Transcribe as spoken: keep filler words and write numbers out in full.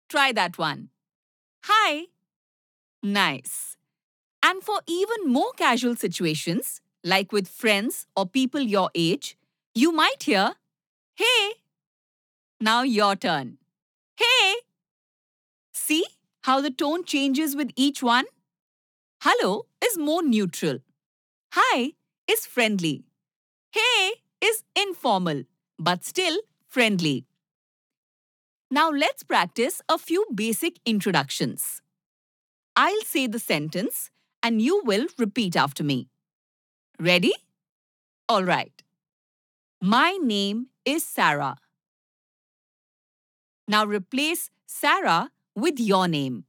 Try that one. Hi. Nice. And for even more casual situations, like with friends or people your age, you might hear, Hey. Now your turn. Hey. See how the tone changes with each one? Hello is more neutral. Hi is friendly. Hey is informal, but still friendly. Now let's practice a few basic introductions. I'll say the sentence and you will repeat after me. Ready? All right. My name is Sarah. Now replace Sarah with your name.